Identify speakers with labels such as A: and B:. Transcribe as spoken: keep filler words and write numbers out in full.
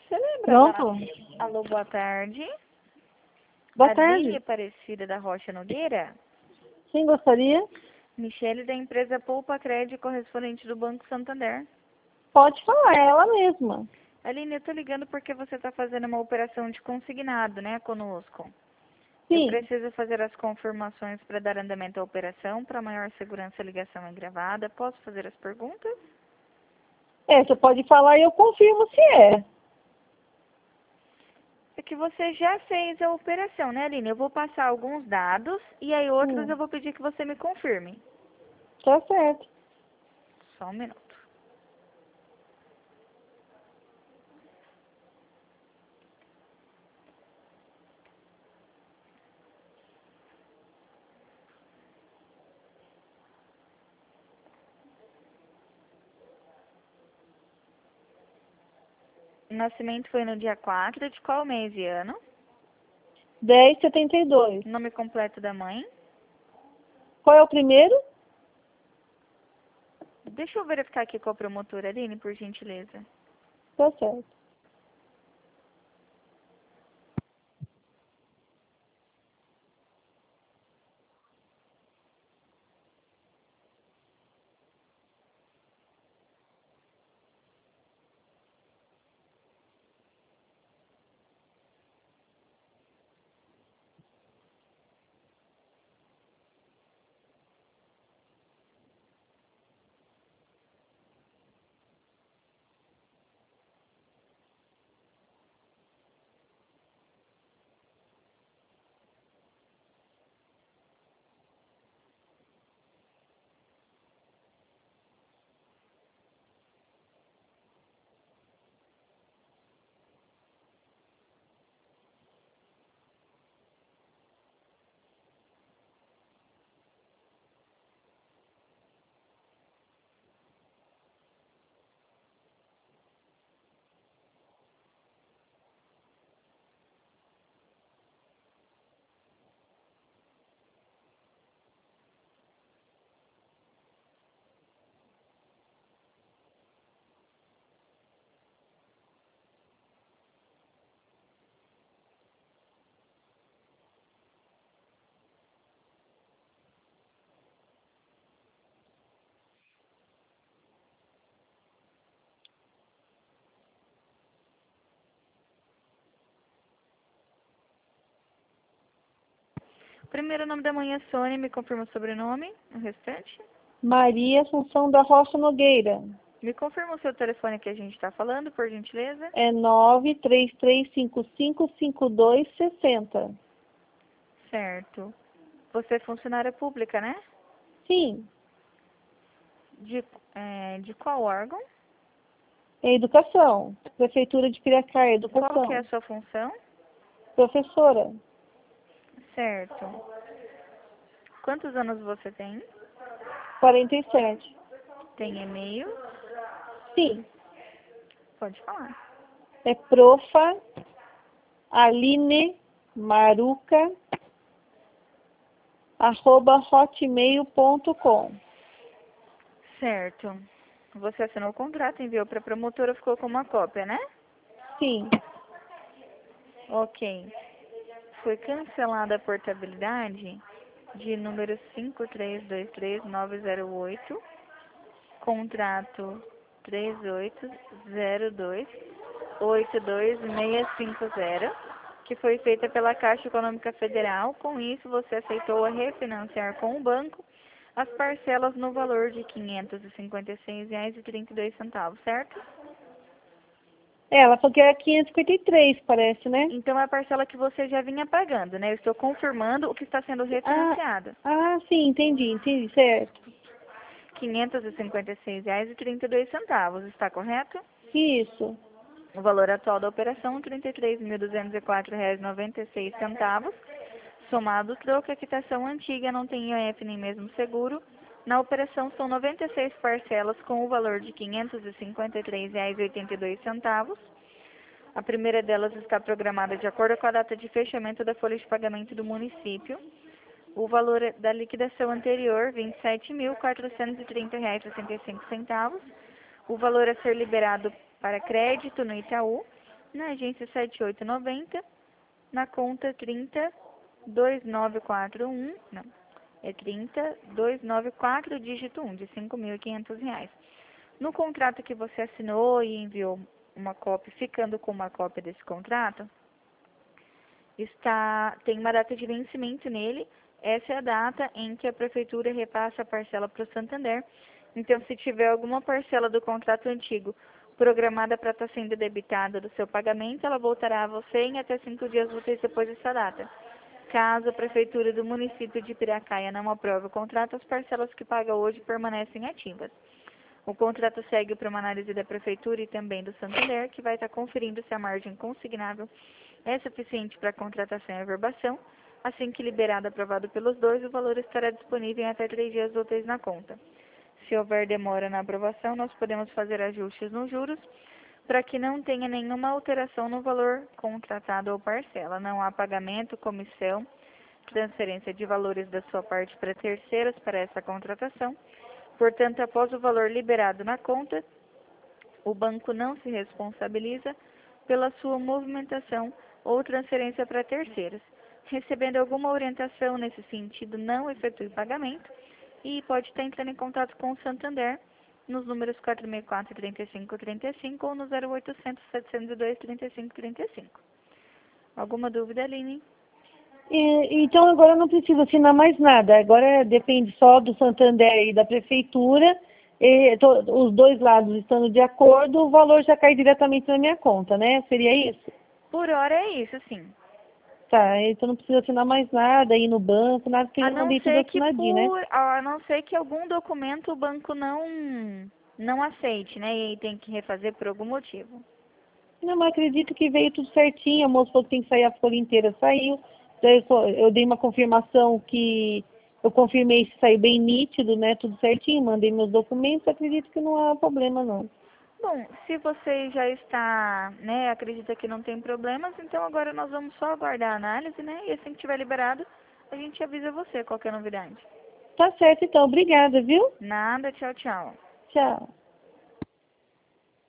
A: Você lembra
B: Pronto?
A: da... Alô, boa tarde.
B: Boa
A: Aline
B: tarde.
A: Aparecida da Rocha Nogueira.
B: Quem gostaria?
A: Michele da empresa Poupa Crédito, correspondente do Banco Santander.
B: Pode falar, é ela mesma.
A: Aline, eu tô ligando porque você está fazendo uma operação de consignado, né, conosco. Eu
B: Sim.
A: preciso fazer as confirmações para dar andamento à operação. Para maior segurança, a ligação é gravada. Posso fazer as perguntas?
B: É, você pode falar e eu confirmo se é.
A: É que você já fez a operação, né, Aline? Eu vou passar alguns dados e aí outros
B: Hum,
A: eu vou pedir que você me confirme.
B: tá certo.
A: Só um minuto. O nascimento foi no dia quatro de qual mês e ano?
B: dez e setenta e dois.
A: Nome completo da mãe?
B: Qual é o primeiro?
A: Deixa eu verificar aqui com a promotora, Aline, por gentileza.
B: Tá certo.
A: Primeiro nome da mãe é Sônia, me confirma o sobrenome, o restante.
B: Maria Assunção da Rocha Nogueira.
A: Me confirma o seu telefone que a gente está falando, por gentileza.
B: É nove três três cinco cinco cinco dois seis zero.
A: Certo. Você é funcionária pública, né?
B: Sim.
A: De, é, de qual órgão?
B: É educação. Prefeitura de Piracá,
A: Qual que é a
B: educação.
A: sua função?
B: Professora.
A: Certo. Quantos anos você tem?
B: quarenta e sete.
A: Tem e-mail?
B: Sim.
A: Pode falar.
B: É profa Aline Maruca arroba hotmail ponto com.
A: Certo. Você assinou o contrato, enviou para a promotora, ficou com uma cópia, né?
B: Sim.
A: Ok. Foi cancelada a portabilidade de número cinco três dois três nove zero oito, contrato três oito zero dois oito dois seis cinco zero, que foi feita pela Caixa Econômica Federal. Com isso, você aceitou a refinanciar com o banco as parcelas no valor de quinhentos e cinquenta e seis reais e trinta e dois centavos, certo?
B: É, ela falou que era quinhentos e cinquenta e três, parece, né?
A: Então, é a parcela que você já vinha pagando, né? Eu estou confirmando o que está sendo
B: Ah,
A: refinanciado.
B: ah, sim, entendi, entendi, certo.
A: quinhentos e cinquenta e seis reais e trinta e dois centavos, está correto?
B: Isso.
A: O valor atual da operação, trinta e três mil duzentos e quatro reais e noventa e seis centavos. Somado o troco, a quitação antiga não tem I O F nem mesmo seguro. Na operação são noventa e seis parcelas com o valor de quinhentos e cinquenta e três reais e oitenta e dois centavos. A primeira delas está programada de acordo com a data de fechamento da folha de pagamento do município. O valor da liquidação anterior, vinte e sete mil quatrocentos e trinta reais e sessenta e cinco centavos. O valor a ser liberado para crédito no Itaú, na agência setenta e oito noventa, na conta trinta, dois nove quatro um, não, é trinta, dois nove quatro, dígito um, de cinco mil e quinhentos reais. No contrato que você assinou e enviou uma cópia, ficando com uma cópia desse contrato, está, tem uma data de vencimento nele. Essa é a data em que a prefeitura repassa a parcela para o Santander. Então, se tiver alguma parcela do contrato antigo programada para estar sendo debitada do seu pagamento, ela voltará a você em até cinco dias úteis depois dessa data. Caso a prefeitura do município de Piracaia não aprove o contrato, as parcelas que paga hoje permanecem ativas. O contrato segue para uma análise da prefeitura e também do Santander, que vai estar conferindo se a margem consignável é suficiente para a contratação e averbação. Assim que liberado e aprovado pelos dois, o valor estará disponível em até três dias úteis na conta. Se houver demora na aprovação, nós podemos fazer ajustes nos juros para que não tenha nenhuma alteração no valor contratado ou parcela. Não há pagamento, comissão, transferência de valores da sua parte para terceiros para essa contratação. Portanto, após o valor liberado na conta, o banco não se responsabiliza pela sua movimentação ou transferência para terceiros. Recebendo alguma orientação nesse sentido, não efetue pagamento e pode estar entrando em contato com o Santander nos números quatro seis quatro, três cinco três cinco ou no zero oitocentos, setecentos e dois, trinta e cinco trinta e cinco. Alguma dúvida, Aline?
B: E, então agora eu não preciso assinar mais nada. Agora depende só do Santander e da prefeitura. E to, os dois lados estando de acordo, o valor já cai diretamente na minha conta, né? Seria isso?
A: Por hora é isso, sim.
B: Tá, então não precisa assinar mais nada, ir no banco, nada, porque
A: A
B: eu
A: não
B: mandei tudo
A: ser que
B: assinadinho, né?
A: por, a não ser que algum documento o banco não não aceite, né? E aí tem que refazer por algum motivo.
B: Não, mas acredito que veio tudo certinho. A moça falou que tem que sair a folha inteira, saiu. Daí eu, eu dei uma confirmação que eu confirmei se saiu bem nítido, né? Tudo certinho, mandei meus documentos, acredito que não há problema não.
A: Bom, se você já está, né, acredita que não tem problemas, então agora nós vamos só aguardar a análise, né? E assim que tiver liberado, a gente avisa você qualquer novidade.
B: Tá certo então, obrigada, viu?
A: Nada, tchau, tchau.
B: Tchau.